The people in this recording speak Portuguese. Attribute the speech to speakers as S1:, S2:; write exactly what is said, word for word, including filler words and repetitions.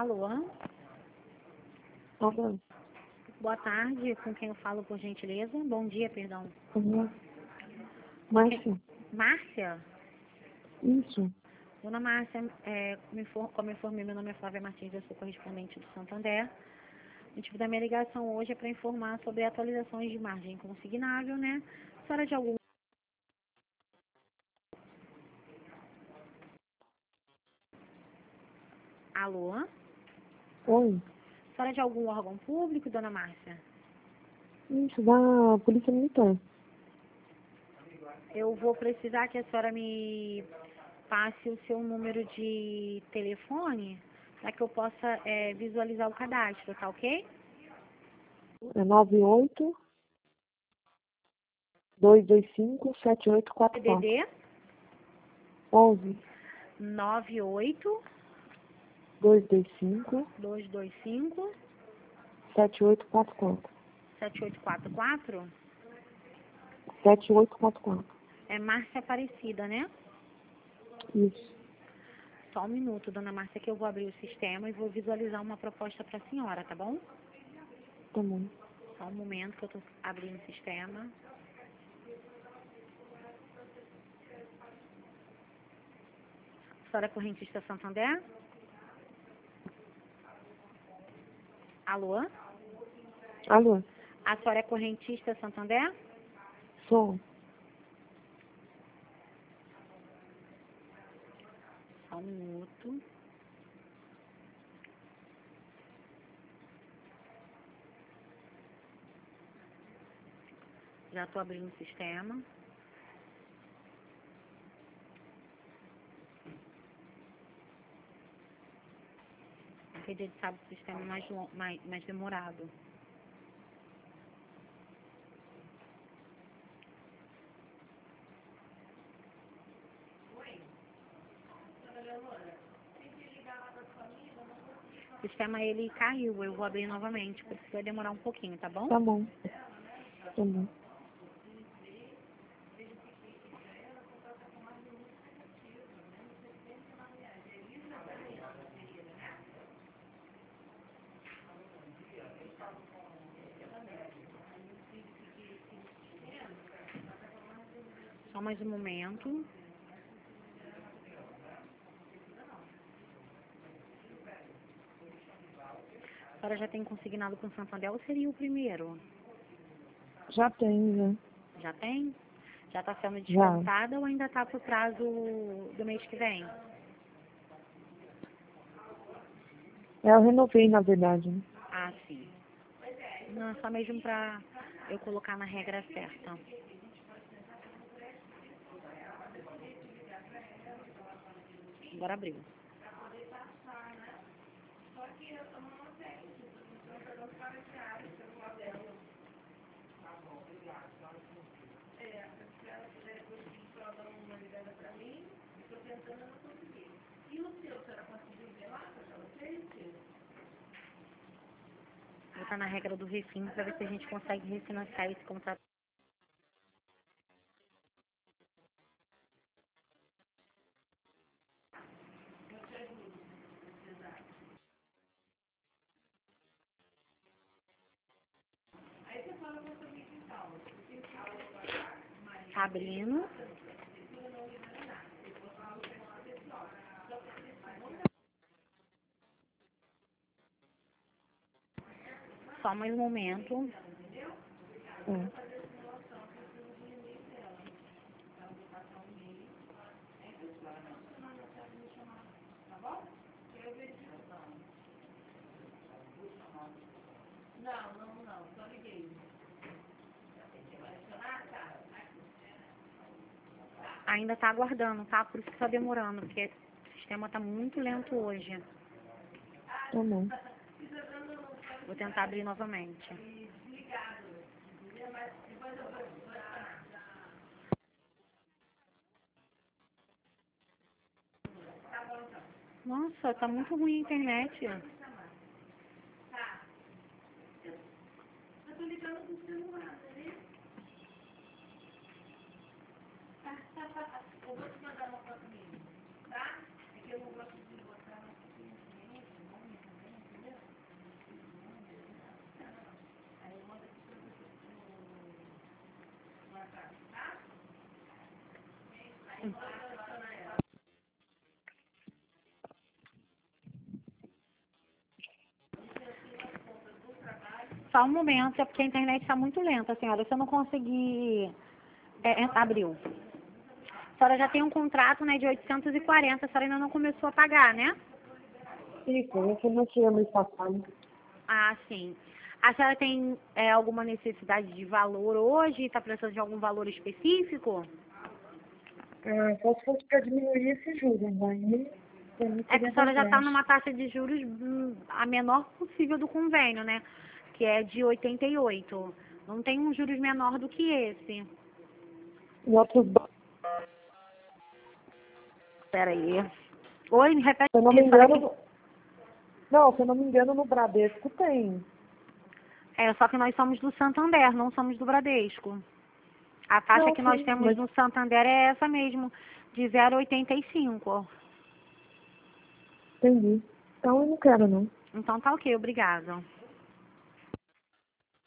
S1: Alô?
S2: Alô?
S1: Boa tarde, com quem eu falo, por gentileza? Bom dia, perdão.
S2: Uhum. Márcia?
S1: Márcia?
S2: Isso.
S1: Dona Márcia, é, me for, como eu informei, meu nome é Flávia Martins, eu sou correspondente do Santander. O motivo da minha ligação hoje é para informar sobre atualizações de margem consignável, né? A senhora de algum... Alô?
S2: Oi.
S1: A senhora de algum órgão público, dona Márcia?
S2: Isso, da Polícia Militar.
S1: Eu vou precisar que a senhora me passe o seu número de telefone para que eu possa é, visualizar o cadastro, tá ok?
S2: É nove oito, dois dois cinco, sete oito quatro
S1: D D
S2: quatro.
S1: D
S2: onze,
S1: nove oito
S2: dois dois cinco,
S1: dois dois cinco
S2: sete oito quatro quatro.
S1: sete oito quatro quatro.
S2: sete oito quatro quatro.
S1: É Márcia Aparecida, né?
S2: Isso.
S1: Só um minuto, dona Márcia, que eu vou abrir o sistema e vou visualizar uma proposta para a senhora, tá bom?
S2: Tá bom.
S1: Só um momento que eu estou abrindo o sistema. A senhora é correntista Santander? Alô?
S2: Alô?
S1: A senhora é correntista Santander?
S2: Sou.
S1: Só um minuto. Já estou abrindo o sistema. Porque a gente sabe que o sistema é mais, lo- mais, mais demorado. O sistema, ele caiu, eu vou abrir novamente, por isso vai demorar um pouquinho, tá bom?
S2: Tá bom. Tá bom.
S1: Só mais um momento. A senhora já tem consignado com o Santander ou seria o primeiro?
S2: Já tem, né?
S1: Já tem? Já está sendo
S2: Já.
S1: descontada ou ainda está para o prazo do mês que vem?
S2: É, eu renovei, na verdade, né?
S1: Ah, sim. Não, só mesmo para eu colocar na regra certa. Agora abriu. Vou botar na regra do refim para ver se a gente consegue refinanciar esse contrato. Tá abrindo. Só mais um momento.
S2: É.
S1: Ainda tá aguardando, tá? Por isso que tá demorando, porque o sistema tá muito lento hoje.
S2: Tá bom.
S1: Vou tentar abrir novamente. Nossa, tá muito ruim a internet. Só um momento, é porque a internet está muito lenta, senhora. Se eu não conseguir... É, é, abriu. A senhora já tem um contrato, né, de oitocentos e quarenta, a senhora ainda não começou a pagar, né?
S2: Isso, eu financiei mês passado.
S1: Ah, sim. A senhora tem é, alguma necessidade de valor hoje? Está precisando de algum valor específico?
S2: Ah, só se fosse para diminuir esses juros, aí eu não
S1: É que
S2: queria
S1: a
S2: dar
S1: senhora já está
S2: brecha.
S1: numa taxa de juros hum, a menor possível do convênio, né? Que é de oitenta e oito. Não tem um juros menor do que esse.
S2: Em outros bancos,
S1: Peraí. Oi, me repete
S2: se eu não me
S1: isso. Olha aqui.
S2: engano, não, se eu não me engano, no Bradesco tem.
S1: É, só que nós somos do Santander, não somos do Bradesco. A taxa
S2: Não,
S1: que nós
S2: sim,
S1: temos
S2: mas
S1: no Santander é essa mesmo, de zero vírgula oitenta e cinco.
S2: entendi. Então eu não quero, não.
S1: Então tá ok, obrigada.